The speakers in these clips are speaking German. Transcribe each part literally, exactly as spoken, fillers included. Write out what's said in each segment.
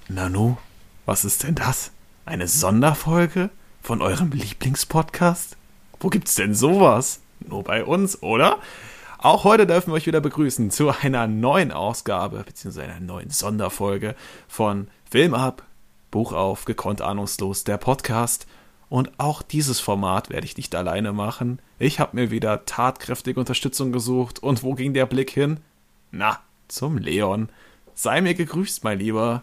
Nanu, was ist denn das? Eine Sonderfolge von eurem Lieblingspodcast? Wo gibt's denn sowas? Nur bei uns, oder? Auch heute dürfen wir euch wieder begrüßen zu einer neuen Ausgabe, beziehungsweise einer neuen Sonderfolge von Film ab, Buch auf, gekonnt ahnungslos, der Podcast. Und auch dieses Format werde ich nicht alleine machen. Ich habe mir wieder tatkräftige Unterstützung gesucht. Und wo ging der Blick hin? Na, zum Leon. Sei mir gegrüßt, mein Lieber.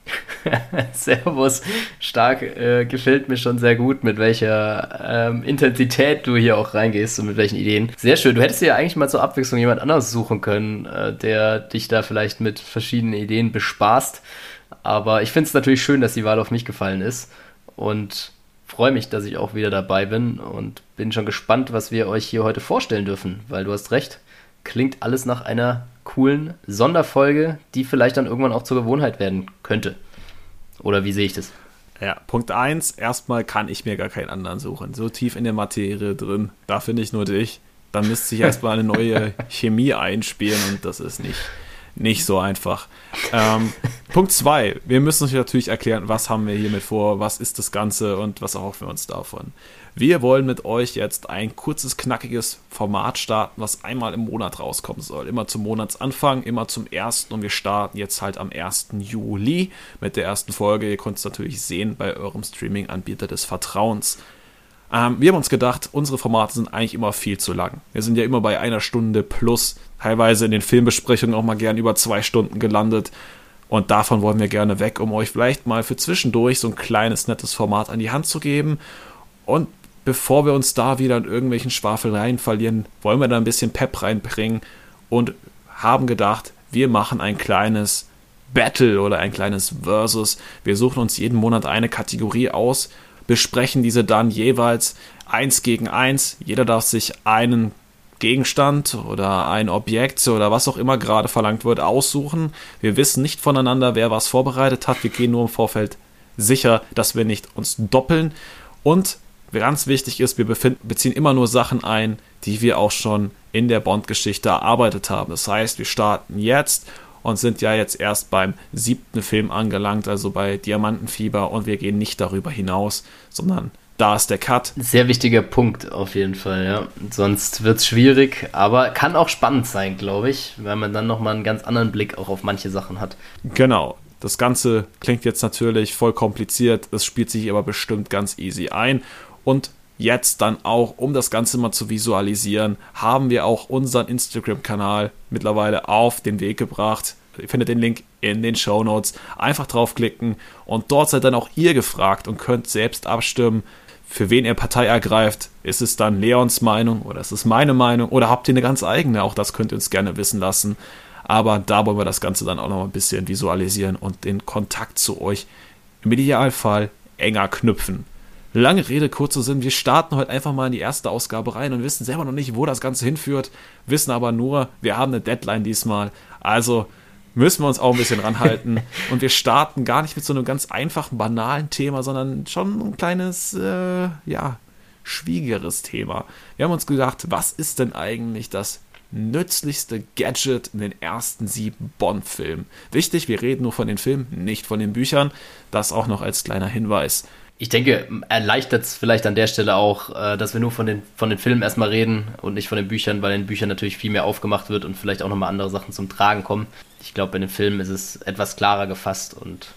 Servus, stark, äh, gefällt mir schon sehr gut, mit welcher ähm, Intensität du hier auch reingehst und mit welchen Ideen. Sehr schön, du hättest dir ja eigentlich mal zur Abwechslung jemand anderes suchen können, äh, der dich da vielleicht mit verschiedenen Ideen bespaßt, aber ich finde es natürlich schön, dass die Wahl auf mich gefallen ist und freue mich, dass ich auch wieder dabei bin und bin schon gespannt, was wir euch hier heute vorstellen dürfen, weil du hast recht, klingt alles nach einer coolen Sonderfolge, die vielleicht dann irgendwann auch zur Gewohnheit werden könnte. Oder wie sehe ich das? Ja, Punkt eins, erstmal kann ich mir gar keinen anderen suchen. So tief in der Materie drin, da finde ich nur dich. Dann müsste ich erstmal eine neue Chemie einspielen und das ist nicht, nicht so einfach. Ähm, Punkt zwei, wir müssen uns natürlich erklären, was haben wir hiermit vor, was ist das Ganze und was erhoffen wir uns davon. Wir wollen mit euch jetzt ein kurzes, knackiges Format starten, was einmal im Monat rauskommen soll. Immer zum Monatsanfang, immer zum ersten und wir starten jetzt halt am ersten Juli mit der ersten Folge. Ihr könnt es natürlich sehen bei eurem Streaming-Anbieter des Vertrauens. Ähm, wir haben uns gedacht, unsere Formate sind eigentlich immer viel zu lang. Wir sind ja immer bei einer Stunde plus, teilweise in den Filmbesprechungen auch mal gern über zwei Stunden gelandet. Und davon wollen wir gerne weg, um euch vielleicht mal für zwischendurch so ein kleines, nettes Format an die Hand zu geben. Und bevor wir uns da wieder in irgendwelchen Schwafeleien verlieren, wollen wir da ein bisschen Pep reinbringen und haben gedacht, wir machen ein kleines Battle oder ein kleines Versus. Wir suchen uns jeden Monat eine Kategorie aus, besprechen diese dann jeweils eins gegen eins. Jeder darf sich einen Gegenstand oder ein Objekt oder was auch immer gerade verlangt wird, aussuchen. Wir wissen nicht voneinander, wer was vorbereitet hat. Wir gehen nur im Vorfeld sicher, dass wir nicht uns doppeln. Und ganz wichtig ist, wir befinden, beziehen immer nur Sachen ein, die wir auch schon in der Bond-Geschichte erarbeitet haben. Das heißt, wir starten jetzt und sind ja jetzt erst beim siebten Film angelangt, also bei Diamantenfieber, und wir gehen nicht darüber hinaus, sondern da ist der Cut. Sehr wichtiger Punkt auf jeden Fall, ja. Sonst wird es schwierig, aber kann auch spannend sein, glaube ich, weil man dann nochmal einen ganz anderen Blick auch auf manche Sachen hat. Genau. Das Ganze klingt jetzt natürlich voll kompliziert, es spielt sich aber bestimmt ganz easy ein. Und jetzt dann auch, um das Ganze mal zu visualisieren, haben wir auch unseren Instagram-Kanal mittlerweile auf den Weg gebracht. Ihr findet den Link in den Shownotes. Einfach draufklicken und dort seid dann auch ihr gefragt und könnt selbst abstimmen, für wen ihr Partei ergreift. Ist es dann Leons Meinung oder ist es meine Meinung oder habt ihr eine ganz eigene? Auch das könnt ihr uns gerne wissen lassen. Aber da wollen wir das Ganze dann auch noch ein bisschen visualisieren und den Kontakt zu euch im Idealfall enger knüpfen. Lange Rede, kurzer Sinn, wir starten heute einfach mal in die erste Ausgabe rein und wissen selber noch nicht, wo das Ganze hinführt, wissen aber nur, wir haben eine Deadline diesmal, also müssen wir uns auch ein bisschen ranhalten und wir starten gar nicht mit so einem ganz einfachen, banalen Thema, sondern schon ein kleines, äh, ja, schwierigeres Thema. Wir haben uns gedacht, was ist denn eigentlich das nützlichste Gadget in den ersten sieben Bond-Filmen? Wichtig, wir reden nur von den Filmen, nicht von den Büchern, das auch noch als kleiner Hinweis. Ich denke, erleichtert es vielleicht an der Stelle auch, dass wir nur von den, von den Filmen erstmal reden und nicht von den Büchern, weil in den Büchern natürlich viel mehr aufgemacht wird und vielleicht auch nochmal andere Sachen zum Tragen kommen. Ich glaube, bei den Filmen ist es etwas klarer gefasst und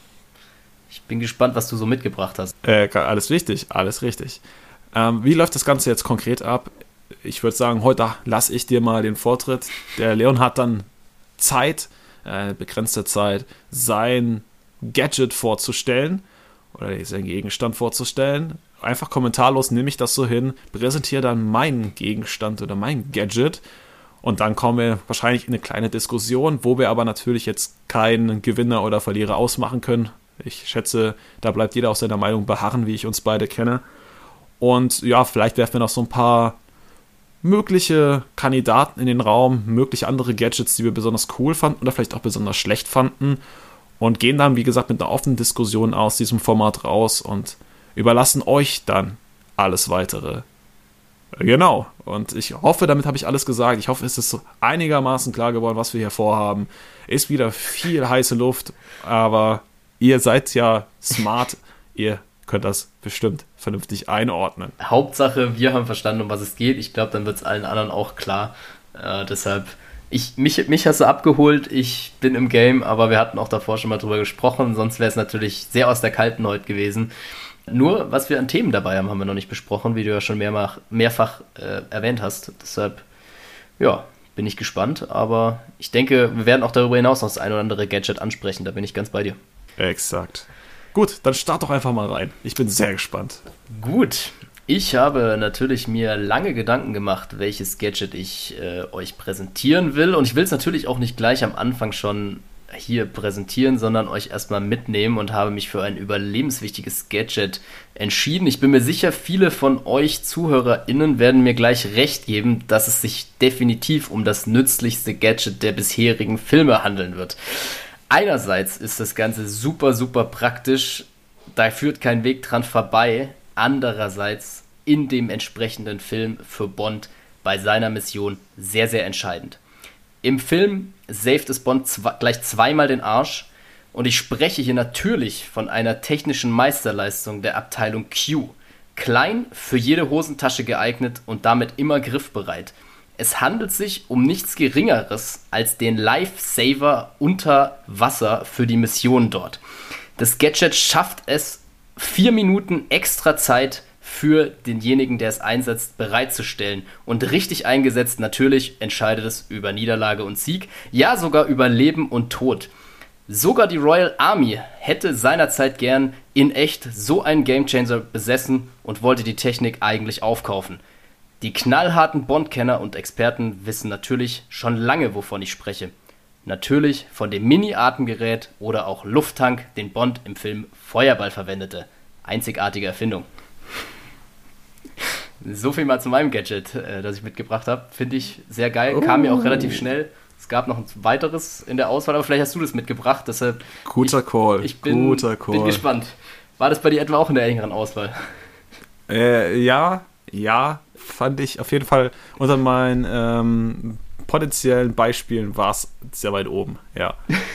ich bin gespannt, was du so mitgebracht hast. Äh, alles richtig, alles richtig. Ähm, wie läuft das Ganze jetzt konkret ab? Ich würde sagen, heute lasse ich dir mal den Vortritt. Der Leon hat dann Zeit, äh, begrenzte Zeit, sein Gadget vorzustellen oder seinen Gegenstand vorzustellen. Einfach kommentarlos nehme ich das so hin, präsentiere dann meinen Gegenstand oder mein Gadget und dann kommen wir wahrscheinlich in eine kleine Diskussion, wo wir aber natürlich jetzt keinen Gewinner oder Verlierer ausmachen können. Ich schätze, da bleibt jeder auf seiner Meinung beharren, wie ich uns beide kenne. Und ja, vielleicht werfen wir noch so ein paar mögliche Kandidaten in den Raum, mögliche andere Gadgets, die wir besonders cool fanden oder vielleicht auch besonders schlecht fanden. Und gehen dann, wie gesagt, mit einer offenen Diskussion aus diesem Format raus und überlassen euch dann alles Weitere. Genau. Und ich hoffe, damit habe ich alles gesagt. Ich hoffe, es ist so einigermaßen klar geworden, was wir hier vorhaben. Ist wieder viel heiße Luft, aber ihr seid ja smart, ihr könnt das bestimmt vernünftig einordnen. Hauptsache, wir haben verstanden, um was es geht. Ich glaube, dann wird es allen anderen auch klar. Äh, deshalb, ich, mich, mich hast du abgeholt, ich bin im Game, aber wir hatten auch davor schon mal drüber gesprochen, sonst wäre es natürlich sehr aus der Kalten heute gewesen. Nur, was wir an Themen dabei haben, haben wir noch nicht besprochen, wie du ja schon mehrmach, mehrfach äh, erwähnt hast. Deshalb, ja, bin ich gespannt, aber ich denke, wir werden auch darüber hinaus noch das ein oder andere Gadget ansprechen, da bin ich ganz bei dir. Exakt. Gut, dann start doch einfach mal rein. Ich bin sehr gespannt. Gut, ich habe natürlich mir lange Gedanken gemacht, welches Gadget ich äh, euch präsentieren will. Und ich will es natürlich auch nicht gleich am Anfang schon hier präsentieren, sondern euch erstmal mitnehmen und habe mich für ein überlebenswichtiges Gadget entschieden. Ich bin mir sicher, viele von euch ZuhörerInnen werden mir gleich recht geben, dass es sich definitiv um das nützlichste Gadget der bisherigen Filme handeln wird. Einerseits ist das Ganze super, super praktisch, da führt kein Weg dran vorbei. Andererseits in dem entsprechenden Film für Bond bei seiner Mission sehr, sehr entscheidend. Im Film saved es Bond zwe- gleich zweimal den Arsch und ich spreche hier natürlich von einer technischen Meisterleistung der Abteilung Q. Klein, für jede Hosentasche geeignet und damit immer griffbereit. Es handelt sich um nichts Geringeres als den Lifesaver unter Wasser für die Mission dort. Das Gadget schafft es, vier Minuten extra Zeit für denjenigen, der es einsetzt, bereitzustellen. Und richtig eingesetzt, natürlich entscheidet es über Niederlage und Sieg, ja sogar über Leben und Tod. Sogar die Royal Army hätte seinerzeit gern in echt so einen Gamechanger besessen und wollte die Technik eigentlich aufkaufen. Die knallharten Bond-Kenner und Experten wissen natürlich schon lange, wovon ich spreche. Natürlich von dem Mini-Atemgerät oder auch Lufttank, den Bond im Film Feuerball verwendete. Einzigartige Erfindung. So viel mal zu meinem Gadget, äh, das ich mitgebracht habe. Finde ich sehr geil. Oh. Kam mir auch relativ schnell. Es gab noch ein weiteres in der Auswahl, aber vielleicht hast du das mitgebracht. Deshalb Guter ich, Call. Ich bin, Guter Call. bin gespannt. War das bei dir etwa auch in der engeren Auswahl? Äh, ja, ja. Fand ich auf jeden Fall unter meinen ähm, potenziellen Beispielen war es sehr weit oben. Ja.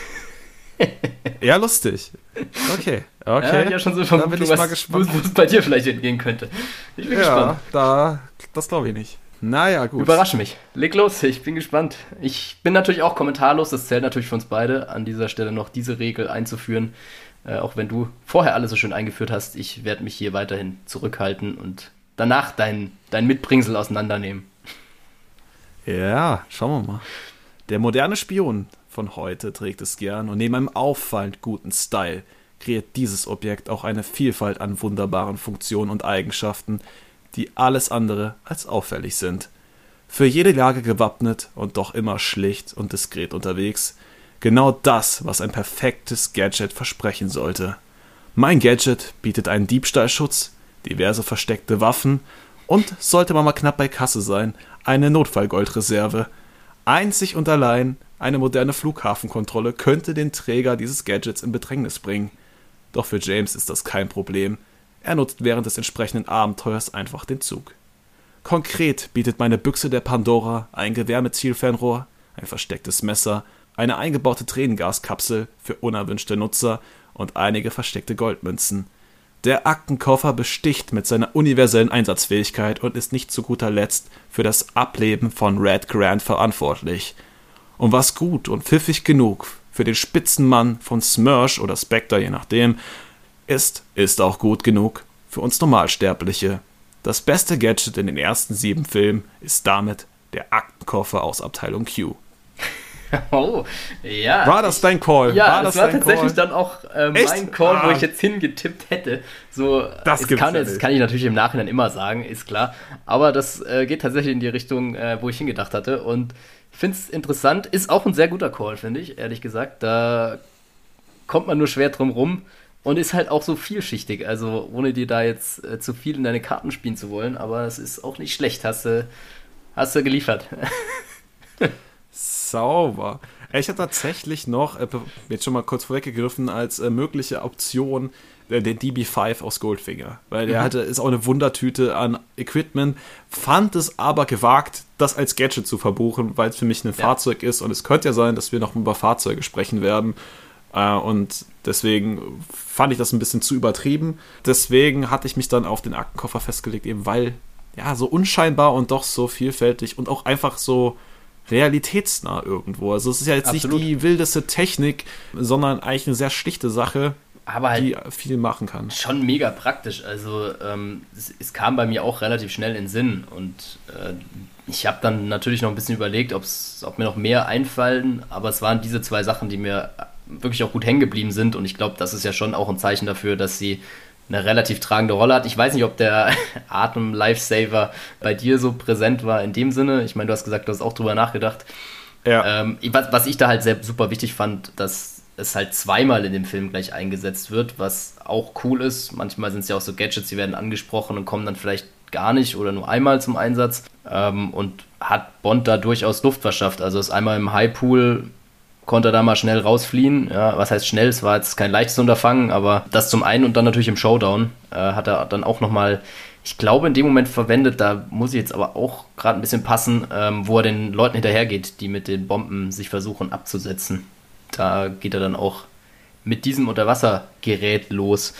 Ja, lustig. Okay, okay. Ja, ja schon so vom da bin ich mal gespannt, wo es bei dir vielleicht hingehen könnte. Ich bin ja, gespannt. Da, das glaube ich nicht. Naja, gut. Überrasch mich. Leg los, ich bin gespannt. Ich bin natürlich auch kommentarlos, das zählt natürlich für uns beide, an dieser Stelle noch diese Regel einzuführen. Äh, auch wenn du vorher alles so schön eingeführt hast, ich werde mich hier weiterhin zurückhalten und danach dein, dein Mitbringsel auseinandernehmen. Ja, schauen wir mal. Der moderne Spion von heute trägt es gern und neben einem auffallend guten Style kreiert dieses Objekt auch eine Vielfalt an wunderbaren Funktionen und Eigenschaften, die alles andere als auffällig sind. Für jede Lage gewappnet und doch immer schlicht und diskret unterwegs. Genau das, was ein perfektes Gadget versprechen sollte. Mein Gadget bietet einen Diebstahlschutz, diverse versteckte Waffen und, sollte man mal knapp bei Kasse sein, eine Notfallgoldreserve. Einzig und allein eine moderne Flughafenkontrolle könnte den Träger dieses Gadgets in Bedrängnis bringen. Doch für James ist das kein Problem. Er nutzt während des entsprechenden Abenteuers einfach den Zug. Konkret bietet meine Büchse der Pandora ein Gewehr mit Zielfernrohr, ein verstecktes Messer, eine eingebaute Tränengaskapsel für unerwünschte Nutzer und einige versteckte Goldmünzen. Der Aktenkoffer besticht mit seiner universellen Einsatzfähigkeit und ist nicht zu guter Letzt für das Ableben von Red Grant verantwortlich. Und was gut und pfiffig genug für den Spitzenmann von Smersh oder Spectre, je nachdem, ist, ist auch gut genug für uns Normalsterbliche. Das beste Gadget in den ersten sieben Filmen ist damit der Aktenkoffer aus Abteilung Q. Oh, ja. War das dein Call? Ja, war das, das war tatsächlich Call? dann auch äh, mein Call, ah. wo ich jetzt hingetippt hätte. So, das, es gibt's kann, ja jetzt, nicht. kann ich natürlich im Nachhinein immer sagen, ist klar. Aber das äh, geht tatsächlich in die Richtung, äh, wo ich hingedacht hatte. Und ich finde es interessant. Ist auch ein sehr guter Call, finde ich, ehrlich gesagt. Da kommt man nur schwer drum rum. Und ist halt auch so vielschichtig. Also, ohne dir da jetzt äh, zu viel in deine Karten spielen zu wollen. Aber es ist auch nicht schlecht. Hast du, hast du geliefert. Sauber. Ich habe tatsächlich noch, äh, jetzt schon mal kurz vorweggegriffen, als äh, mögliche Option äh, den D B fünf aus Goldfinger. Weil der Mhm. hatte, ist auch eine Wundertüte an Equipment, fand es aber gewagt, das als Gadget zu verbuchen, weil es für mich ein Ja. Fahrzeug ist. Und es könnte ja sein, dass wir noch über Fahrzeuge sprechen werden. Äh, und deswegen fand ich das ein bisschen zu übertrieben. Deswegen hatte ich mich dann auf den Aktenkoffer festgelegt, eben weil, ja, so unscheinbar und doch so vielfältig und auch einfach so realitätsnah irgendwo. Also es ist ja jetzt Absolut. Nicht die wildeste Technik, sondern eigentlich eine sehr schlichte Sache, aber halt die viel machen kann. Schon mega praktisch. Also ähm, es, es kam bei mir auch relativ schnell in den Sinn und äh, ich habe dann natürlich noch ein bisschen überlegt, ob's, ob mir noch mehr einfallen, aber es waren diese zwei Sachen, die mir wirklich auch gut hängen geblieben sind und ich glaube, das ist ja schon auch ein Zeichen dafür, dass sie eine relativ tragende Rolle hat. Ich weiß nicht, ob der Atem-Lifesaver bei dir so präsent war in dem Sinne. Ich meine, du hast gesagt, du hast auch drüber nachgedacht. Ja. Ähm, was, was ich da halt sehr super wichtig fand, dass es halt zweimal in dem Film gleich eingesetzt wird, was auch cool ist. Manchmal sind es ja auch so Gadgets, die werden angesprochen und kommen dann vielleicht gar nicht oder nur einmal zum Einsatz. Ähm, und hat Bond da durchaus Luft verschafft. Also ist einmal im Highpool, konnte er da mal schnell rausfliehen. Ja, was heißt schnell? Es war jetzt kein leichtes Unterfangen, aber das zum einen und dann natürlich im Showdown äh, hat er dann auch nochmal, ich glaube, in dem Moment verwendet, da muss ich jetzt aber auch gerade ein bisschen passen, ähm, wo er den Leuten hinterhergeht, die mit den Bomben sich versuchen abzusetzen. Da geht er dann auch mit diesem Unterwassergerät los.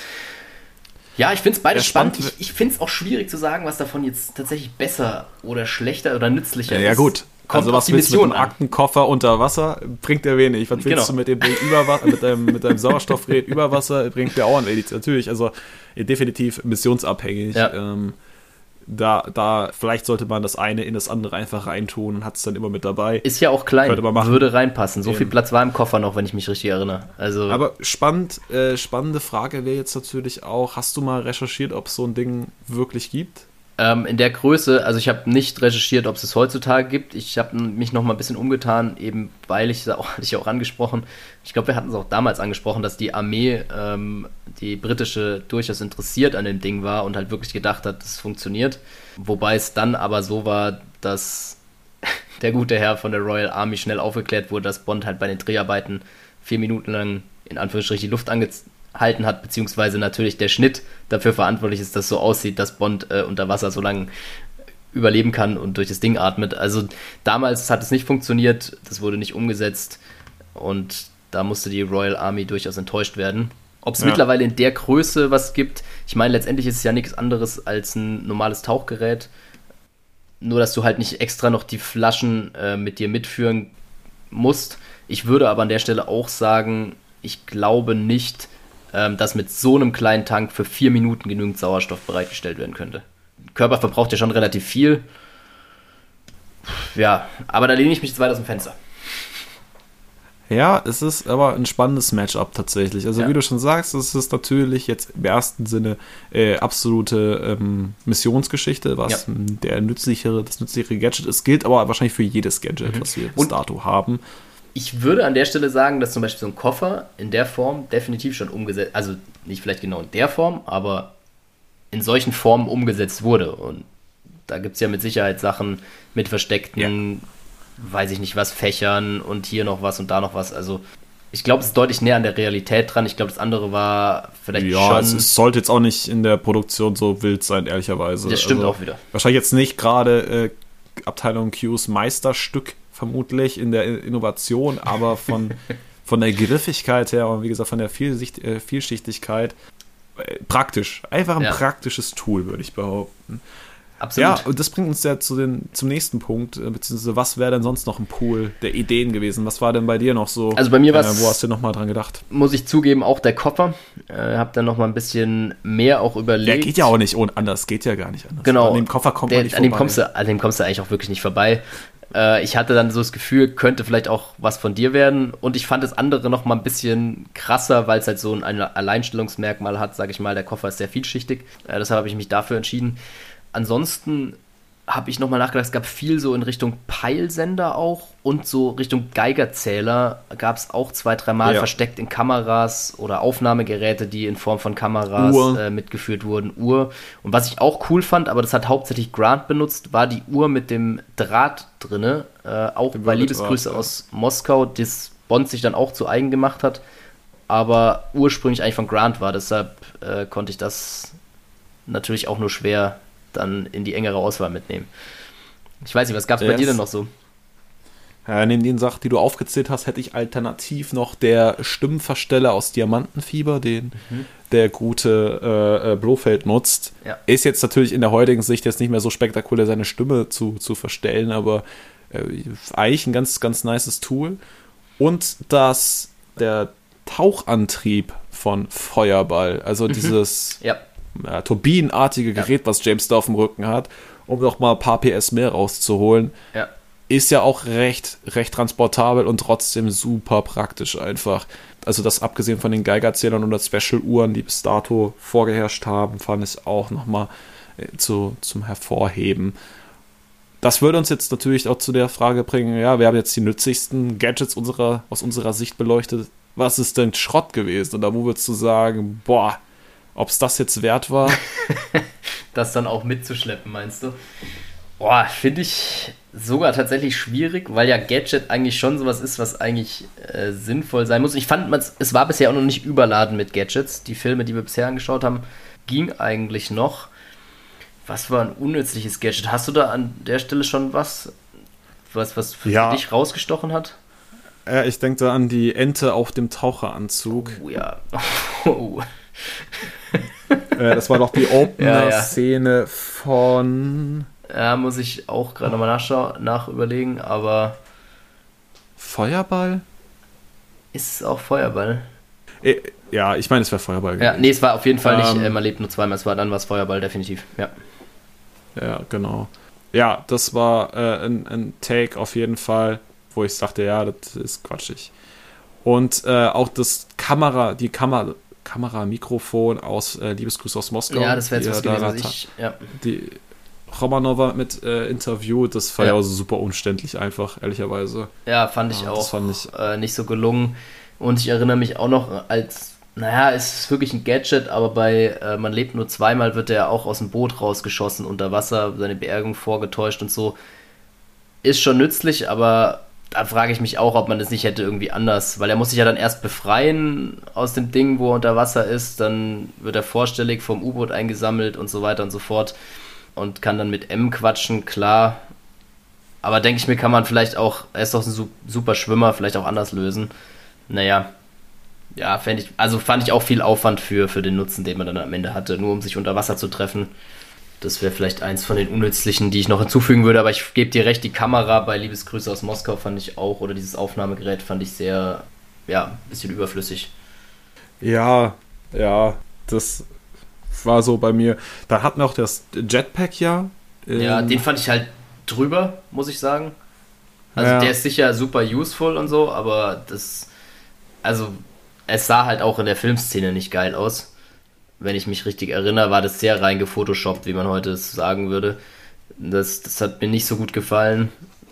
Ja, ich finde es beide ja, spannend. spannend. Ich, ich finde es auch schwierig zu sagen, was davon jetzt tatsächlich besser oder schlechter oder nützlicher ja, ist. Ja gut, Kommt also was willst du mit dem Aktenkoffer unter Wasser? Bringt der wenig. Was willst genau. du mit dem Ding über Wasser, mit deinem, mit deinem Sauerstoffgerät über Wasser? Bringt der auch an wenig. Natürlich, also definitiv missionsabhängig. Ja. Ähm, da, da, vielleicht sollte man das eine in das andere einfach reintun und hat es dann immer mit dabei. Ist ja auch klein, würde reinpassen. So Eben. Viel Platz war im Koffer noch, wenn ich mich richtig erinnere. Also Aber spannend, äh, spannende Frage wäre jetzt natürlich auch, hast du mal recherchiert, ob es so ein Ding wirklich gibt? Ähm, in der Größe, also ich habe nicht recherchiert, ob es es heutzutage gibt. Ich habe mich noch mal ein bisschen umgetan, eben weil ich es auch, hatte ich auch angesprochen, ich glaube, wir hatten es auch damals angesprochen, dass die Armee, ähm, die britische, durchaus interessiert an dem Ding war und halt wirklich gedacht hat, dass es funktioniert. Wobei es dann aber so war, dass der gute Herr von der Royal Army schnell aufgeklärt wurde, dass Bond halt bei den Dreharbeiten vier Minuten lang in Anführungsstrichen die Luft angehalten hat, beziehungsweise natürlich der Schnitt dafür verantwortlich ist, dass es so aussieht, dass Bond äh, unter Wasser so lange überleben kann und durch das Ding atmet. Also damals hat es nicht funktioniert, das wurde nicht umgesetzt und da musste die Royal Army durchaus enttäuscht werden. Ob es ja. mittlerweile in der Größe was gibt, ich meine, letztendlich ist es ja nichts anderes als ein normales Tauchgerät, nur dass du halt nicht extra noch die Flaschen äh, mit dir mitführen musst. Ich würde aber an der Stelle auch sagen, ich glaube nicht, ähm, dass mit so einem kleinen Tank für vier Minuten genügend Sauerstoff bereitgestellt werden könnte. Körper verbraucht ja schon relativ viel. Ja, aber da lehne ich mich jetzt weit aus dem Fenster. Ja, es ist aber ein spannendes Matchup tatsächlich. Also ja. wie du schon sagst, es ist natürlich jetzt im ersten Sinne äh, absolute ähm, Missionsgeschichte, was ja. der nützlichere, das nützlichere Gadget ist, gilt aber wahrscheinlich für jedes Gadget, mhm. was wir bis dato haben. Ich würde an der Stelle sagen, dass zum Beispiel so ein Koffer in der Form definitiv schon umgesetzt, also nicht vielleicht genau in der Form, aber in solchen Formen umgesetzt wurde. Und da gibt es ja mit Sicherheit Sachen mit versteckten, ja. weiß ich nicht was, Fächern und hier noch was und da noch was. Also ich glaube, es ist deutlich näher an der Realität dran. Ich glaube, das andere war vielleicht ja, schon... Ja, es, es sollte jetzt auch nicht in der Produktion so wild sein, ehrlicherweise. Das stimmt also, auch wieder. Wahrscheinlich jetzt nicht gerade äh, Abteilung Q's Meisterstück, vermutlich in der Innovation, aber von, von der Griffigkeit her und wie gesagt von der Vielsicht, äh, Vielschichtigkeit äh, praktisch. Einfach ein ja. praktisches Tool, würde ich behaupten. Absolut. Ja, und das bringt uns ja zu den, zum nächsten Punkt, äh, beziehungsweise was wäre denn sonst noch ein Pool der Ideen gewesen? Was war denn bei dir noch so? Also bei mir war äh, wo hast du nochmal dran gedacht? Muss ich zugeben, auch der Koffer. Äh, hab dann nochmal ein bisschen mehr auch überlegt. Der geht ja auch nicht ohne anders, geht ja gar nicht anders. Genau. An dem Koffer kommt der, man nicht an dem vorbei. Kommst du, an dem kommst du eigentlich auch wirklich nicht vorbei. Ich hatte dann so das Gefühl, könnte vielleicht auch was von dir werden. Und ich fand das andere noch mal ein bisschen krasser, weil es halt so ein Alleinstellungsmerkmal hat, sage ich mal. Der Koffer ist sehr vielschichtig. Äh, deshalb habe ich mich dafür entschieden. Ansonsten habe ich nochmal nachgedacht, es gab viel so in Richtung Peilsender auch und so Richtung Geigerzähler gab es auch zwei, dreimal ja. versteckt in Kameras oder Aufnahmegeräte, die in Form von Kameras äh, mitgeführt wurden, Uhr. Und was ich auch cool fand, aber das hat hauptsächlich Grant benutzt, war die Uhr mit dem Draht drinne, äh, auch die bei Liebesgrüße Draht, aus ja. Moskau, das Bond sich dann auch zu eigen gemacht hat, aber ursprünglich eigentlich von Grant war, deshalb äh, konnte ich das natürlich auch nur schwer dann in die engere Auswahl mitnehmen. Ich weiß nicht, was gab es bei dir denn noch so? Ja, neben den Sachen, die du aufgezählt hast, hätte ich alternativ noch der Stimmenversteller aus Diamantenfieber, den mhm. der gute äh, äh, Blofeld nutzt. Ja. Ist jetzt natürlich in der heutigen Sicht jetzt nicht mehr so spektakulär, seine Stimme zu, zu verstellen, aber äh, eigentlich ein ganz, ganz nices Tool. Und das, der Tauchantrieb von Feuerball, also mhm. dieses ja. Ja, turbinenartige Gerät, ja. was James da auf dem Rücken hat, um noch mal ein paar P S mehr rauszuholen. Ja. Ist ja auch recht, recht transportabel und trotzdem super praktisch einfach. Also das abgesehen von den Geigerzählern oder Special-Uhren, die bis dato vorgeherrscht haben, fand ich auch nochmal zu, zum Hervorheben. Das würde uns jetzt natürlich auch zu der Frage bringen, ja, wir haben jetzt die nützlichsten Gadgets unserer, aus unserer Sicht beleuchtet. Was ist denn Schrott gewesen? Und da wo würdest du sagen, boah, ob es das jetzt wert war? Das dann auch mitzuschleppen, meinst du? Boah, finde ich sogar tatsächlich schwierig, weil ja Gadget eigentlich schon sowas ist, was eigentlich äh, sinnvoll sein muss. Ich fand, es war bisher auch noch nicht überladen mit Gadgets. Die Filme, die wir bisher angeschaut haben, ging eigentlich noch. Was war ein unnützliches Gadget? Hast du da an der Stelle schon was, was, was für ja. dich rausgestochen hat? Ja, ich denke da an die Ente auf dem Taucheranzug. Oh ja. Oh. äh, das war doch die Opener-Szene ja, ja. von... Ja, muss ich auch gerade nochmal nachschauen, nachüberlegen, aber... Feuerball? Ist es auch Feuerball? Äh, ja, ich meine, es wäre Feuerball. Ja, nee, es war auf jeden Fall nicht, ähm, äh, man lebt nur zweimal, es war dann was Feuerball, definitiv, ja. Ja, genau. Ja, das war äh, ein, ein Take auf jeden Fall, wo ich sagte, ja, das ist quatschig. Und äh, auch das Kamera, die Kamera, Kamera-Mikrofon aus äh, Liebesgrüße aus Moskau. Ja, das wäre jetzt was gewesen, was ich, ja. Die Romanova mit äh, Interview, das war ja auch so super umständlich einfach, ehrlicherweise. Ja, fand ich ja, auch fand ich äh, nicht so gelungen. Und ich erinnere mich auch noch als, naja, es ist wirklich ein Gadget, aber bei äh, Man lebt nur zweimal wird er auch aus dem Boot rausgeschossen unter Wasser, seine Beerdigung vorgetäuscht und so. Ist schon nützlich, aber da frage ich mich auch, ob man das nicht hätte irgendwie anders, weil er muss sich ja dann erst befreien aus dem Ding, wo er unter Wasser ist, dann wird er vorstellig vom U-Boot eingesammelt und so weiter und so fort und kann dann mit M quatschen, klar. Aber denke ich mir, kann man vielleicht auch, er ist doch ein super Schwimmer, vielleicht auch anders lösen. Naja, ja, fänd ich, also fand ich auch viel Aufwand für, für den Nutzen, den man dann am Ende hatte, nur um sich unter Wasser zu treffen. Das wäre vielleicht eins von den unnützlichen, die ich noch hinzufügen würde, aber ich gebe dir recht, die Kamera bei Liebesgrüße aus Moskau fand ich auch, oder dieses Aufnahmegerät fand ich sehr, ja, ein bisschen überflüssig. Ja, ja, das war so bei mir. Da hatten wir auch das Jetpack ja. Ja, den fand ich halt drüber, muss ich sagen. Also ja. Der ist sicher super useful und so, aber das, also es sah halt auch in der Filmszene nicht geil aus. Wenn ich mich richtig erinnere, war das sehr rein gefotoshoppt, wie man heute es sagen würde. Das, das hat mir nicht so gut gefallen.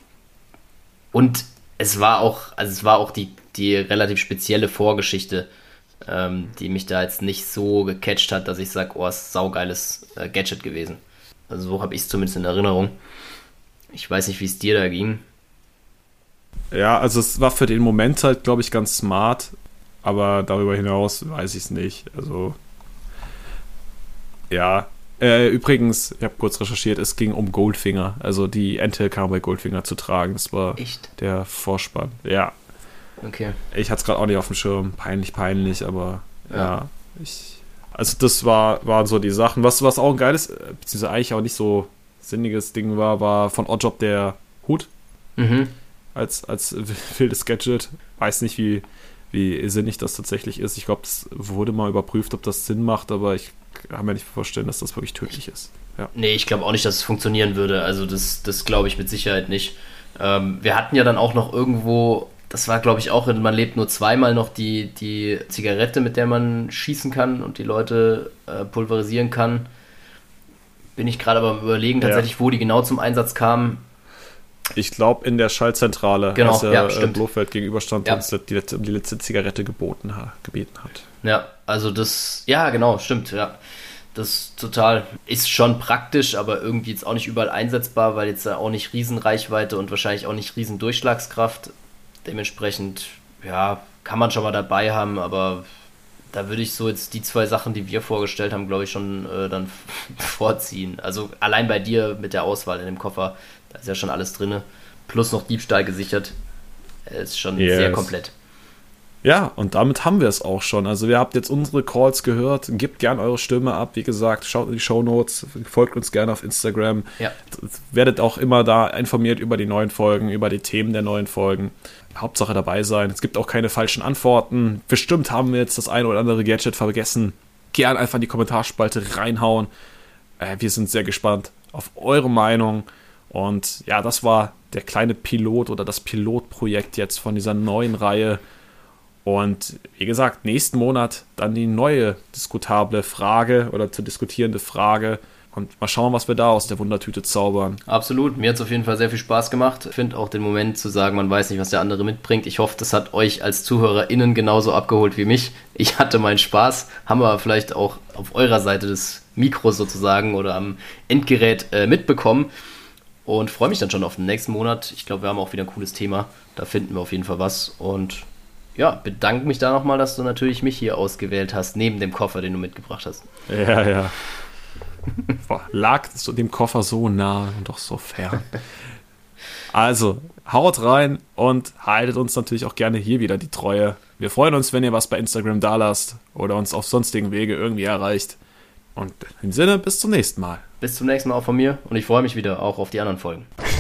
Und es war auch, also es war auch die, die relativ spezielle Vorgeschichte, ähm, die mich da jetzt nicht so gecatcht hat, dass ich sage, oh, ist ein saugeiles äh, Gadget gewesen. Also so habe ich es zumindest in Erinnerung. Ich weiß nicht, wie es dir da ging. Ja, also es war für den Moment halt, glaube ich, ganz smart, aber darüber hinaus weiß ich es nicht. Also ja, äh, übrigens, ich habe kurz recherchiert, es ging um Goldfinger. Also die Ente kam bei Goldfinger zu tragen. Das war Echt? Der Vorspann. Ja. Okay. Ich hatte es gerade auch nicht auf dem Schirm. Peinlich, peinlich, aber ja, ja ich. Also das war, waren so die Sachen. Was, was auch ein geiles, beziehungsweise eigentlich auch nicht so sinniges Ding war, war von Oddjob der Hut. Mhm. Als, als wildes Gadget. Weiß nicht, wie, wie sinnig das tatsächlich ist. Ich glaube, es wurde mal überprüft, ob das Sinn macht, aber ich kann mir nicht vorstellen, dass das wirklich tödlich ist. Ja. Nee, ich glaube auch nicht, dass es funktionieren würde. Also das, das glaube ich mit Sicherheit nicht. Ähm, wir hatten ja dann auch noch irgendwo, das war glaube ich auch in Man lebt nur zweimal noch die, die Zigarette, mit der man schießen kann und die Leute äh, pulverisieren kann. Bin ich gerade aber am Überlegen tatsächlich, ja. wo die genau zum Einsatz kam. Ich glaube in der Schallzentrale, genau, als er ja, stimmt. Blofeld gegenüberstand ja. und die letzte, die letzte Zigarette geboten, gebeten hat. Ja, also das, ja genau, stimmt, ja. Das total ist schon praktisch, aber irgendwie jetzt auch nicht überall einsetzbar, weil jetzt auch nicht Riesenreichweite und wahrscheinlich auch nicht Riesendurchschlagskraft. Dementsprechend, ja, kann man schon mal dabei haben, aber da würde ich so jetzt die zwei Sachen, die wir vorgestellt haben, glaube ich, schon äh, dann vorziehen. Also allein bei dir mit der Auswahl in dem Koffer, da ist ja schon alles drin. plus noch Diebstahl gesichert. Ist schon yes. sehr komplett. Ja, und damit haben wir es auch schon. Also ihr habt jetzt unsere Calls gehört. Gebt gerne eure Stimme ab. Wie gesagt, schaut in die Shownotes, folgt uns gerne auf Instagram. Ja. Werdet auch immer da informiert über die neuen Folgen, über die Themen der neuen Folgen. Hauptsache dabei sein. Es gibt auch keine falschen Antworten. Bestimmt haben wir jetzt das eine oder andere Gadget vergessen. Gerne einfach in die Kommentarspalte reinhauen. Äh, wir sind sehr gespannt auf eure Meinung. Und ja, das war der kleine Pilot oder das Pilotprojekt jetzt von dieser neuen Reihe. Und wie gesagt, nächsten Monat dann die neue diskutable Frage oder zu diskutierende Frage. Und mal schauen, was wir da aus der Wundertüte zaubern. Absolut, mir hat es auf jeden Fall sehr viel Spaß gemacht. Ich finde auch den Moment zu sagen, man weiß nicht, was der andere mitbringt. Ich hoffe, das hat euch als ZuhörerInnen genauso abgeholt wie mich. Ich hatte meinen Spaß, haben wir vielleicht auch auf eurer Seite des Mikros sozusagen oder am Endgerät äh, mitbekommen. Und freue mich dann schon auf den nächsten Monat. Ich glaube, wir haben auch wieder ein cooles Thema. Da finden wir auf jeden Fall was. Und ja, bedanke mich da nochmal, dass du natürlich mich hier ausgewählt hast, neben dem Koffer, den du mitgebracht hast. Ja, ja. Lag dem Koffer so nah und doch so fern. Also, haut rein und haltet uns natürlich auch gerne hier wieder die Treue. Wir freuen uns, wenn ihr was bei Instagram da lasst oder uns auf sonstigen Wege irgendwie erreicht. Und in dem Sinne, bis zum nächsten Mal. Bis zum nächsten Mal auch von mir und ich freue mich wieder auch auf die anderen Folgen.